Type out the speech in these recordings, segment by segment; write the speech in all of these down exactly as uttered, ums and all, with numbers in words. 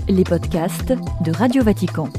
les podcasts de Radio Vatican.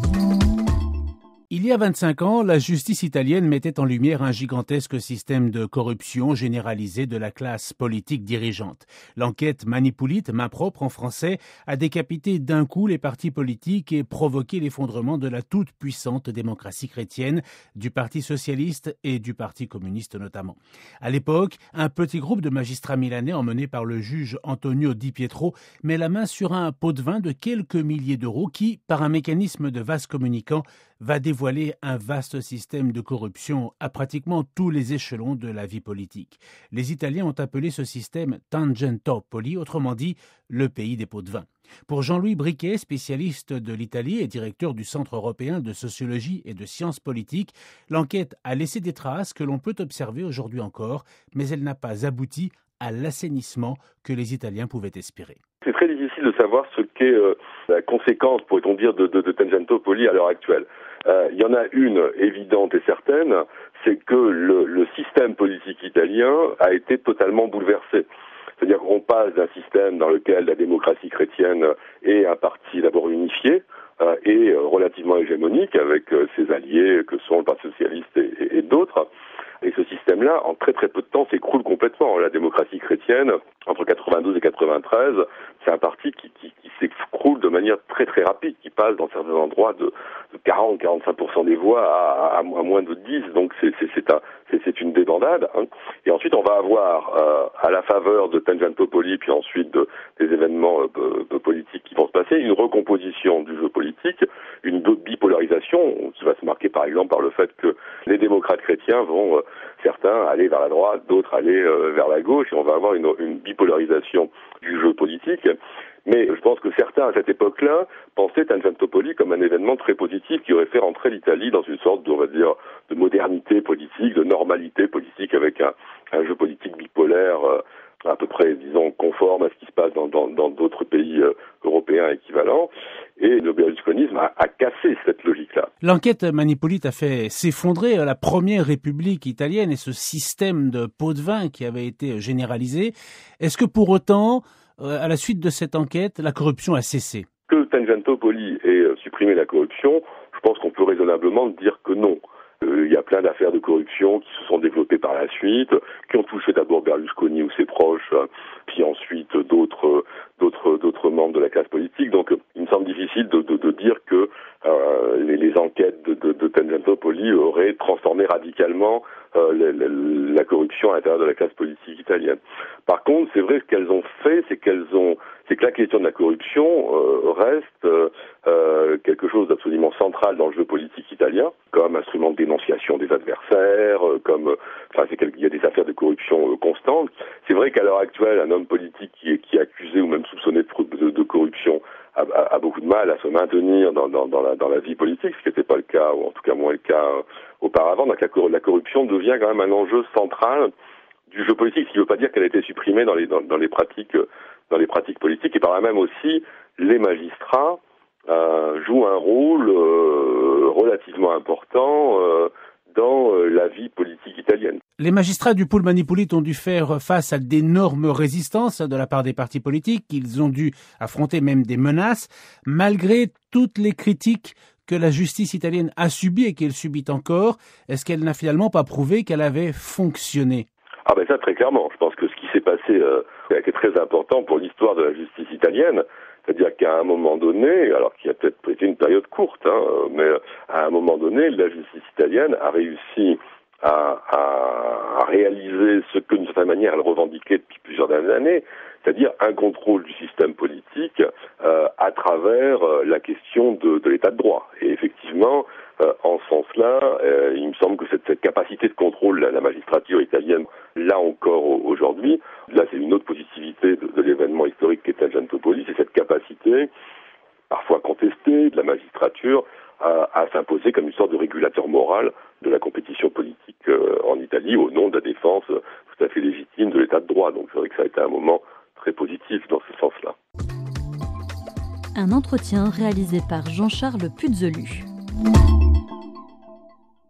Il y a vingt-cinq ans, la justice italienne mettait en lumière un gigantesque système de corruption généralisée de la classe politique dirigeante. L'enquête Mani Pulite, main propre en français, a décapité d'un coup les partis politiques et provoqué l'effondrement de la toute puissante démocratie chrétienne, du Parti socialiste et du Parti communiste notamment. À l'époque, un petit groupe de magistrats milanais emmené par le juge Antonio Di Pietro met la main sur un pot de vin de quelques milliers d'euros qui, par un mécanisme de vase communicant, va dévoiler un vaste système de corruption à pratiquement tous les échelons de la vie politique. Les Italiens ont appelé ce système Tangentopoli, autrement dit le pays des pots de vin. Pour Jean-Louis Briquet, spécialiste de l'Italie et directeur du Centre européen de sociologie et de sciences politiques, l'enquête a laissé des traces que l'on peut observer aujourd'hui encore, mais elle n'a pas abouti à l'assainissement que les Italiens pouvaient espérer. C'est très difficile de savoir ce qu'est euh, la conséquence, pourrait-on dire, de, de, de Tangentopoli à l'heure actuelle. Euh, il y en a une évidente et certaine, c'est que le, le système politique italien a été totalement bouleversé. C'est-à-dire qu'on passe d'un système dans lequel la démocratie chrétienne est un parti d'abord unifié euh, et euh, relativement hégémonique avec euh, ses alliés que sont le Parti socialiste et, et, et d'autres. Et ce système-là, en très très peu de temps, s'écroule complètement. La démocratie chrétienne, entre quatre-vingt-douze et quatre-vingt-treize, c'est un parti qui, qui, qui s'écroule de manière très très rapide, qui passe dans certains endroits de, de quarante à quarante-cinq pour cent des voix à, à, à moins de dix. Donc c'est, c'est, c'est, un, c'est, c'est une débandade. Hein. Et ensuite, on va avoir, euh, à la faveur de Tangentopoli, puis ensuite de, des événements euh, politiques qui vont se passer, une recomposition du jeu politique, une bipolarisation qui va se marquer par exemple par le fait que les démocrates chrétiens vont... Euh, certains aller vers la droite, d'autres aller euh, vers la gauche, et on va avoir une, une bipolarisation du jeu politique. Mais je pense que certains, à cette époque-là, pensaient Tangentopoli comme un événement très positif qui aurait fait rentrer l'Italie dans une sorte, de, on va dire, de modernité politique, de normalité politique, avec un, un jeu politique bipolaire euh, à peu près, disons, conforme à ce qui se passe dans, dans, dans d'autres pays euh, européens équivalents. Et le berlusconisme a, a cassé cette logique-là. L'enquête Mani Pulite a fait s'effondrer la première république italienne et ce système de pots de vin qui avait été généralisé. Est-ce que pour autant, à la suite de cette enquête, la corruption a cessé? Que Tangentopoli ait supprimé la corruption, je pense qu'on peut raisonnablement dire que non. Euh, il y a plein d'affaires de corruption qui se sont développées par la suite, qui ont touché d'abord Berlusconi ou ses proches, puis ensuite d'autres d'autres d'autres membres de la classe politique. Donc il me semble difficile de, de, de dire que euh, les, les enquêtes de, de, de Tangentopoli auraient transformé radicalement euh, la, la, la corruption à l'intérieur de la classe politique italienne. Par contre, c'est vrai, ce qu'elles ont fait, c'est qu'elles ont c'est que la question de la corruption euh, reste euh, quelque chose d'absolument central dans le jeu politique italien, comme instrument de dénonciation des adversaires, euh, comme euh, enfin c'est il y a des affaires de corruption euh, constantes. C'est vrai qu'à l'heure actuelle, un homme politique qui est, qui est accusé ou même soupçonné de, de, de corruption a, a, a beaucoup de mal à se maintenir dans, dans, dans, la, dans la vie politique, ce qui n'était pas le cas, ou en tout cas moins le cas euh, auparavant. Donc la, la corruption devient quand même un enjeu central du jeu politique, ce qui ne veut pas dire qu'elle a été supprimée dans les, dans, dans les pratiques dans les pratiques politiques, et par là même aussi les magistrats euh, jouent un rôle euh, relativement important euh, dans euh, la vie politique italienne. Les magistrats du pool Mani Pulite ont dû faire face à d'énormes résistances de la part des partis politiques, ils ont dû affronter même des menaces, malgré toutes les critiques que la justice italienne a subies et qu'elle subit encore. Est-ce qu'elle n'a finalement pas prouvé qu'elle avait fonctionné? Ah ben ça, très clairement. Je pense que ce qui s'est passé euh, a été très important pour l'histoire de la justice italienne. C'est-à-dire qu'à un moment donné, alors qu'il a peut-être été une période courte, hein, mais à un moment donné, la justice italienne a réussi à, à, à réaliser ce que, d'une certaine manière, elle revendiquait depuis plusieurs années, c'est-à-dire un contrôle du système politique euh, à travers euh, la question de, de l'état de droit. Et effectivement, euh, en ce sens-là, euh, il me semble que cette, cette capacité de contrôle de la, la magistrature italienne, là encore aujourd'hui, là c'est une autre positivité de, de l'événement historique qu'est Tangentopoli, c'est cette capacité, parfois contestée, de la magistrature à, à s'imposer comme une sorte de régulateur moral de la compétition politique euh, en Italie au nom de la défense euh, tout à fait légitime de l'état de droit. Donc c'est vrai que ça a été un moment très positif dans ce sens-là. Un entretien réalisé par Jean-Charles Puzelu.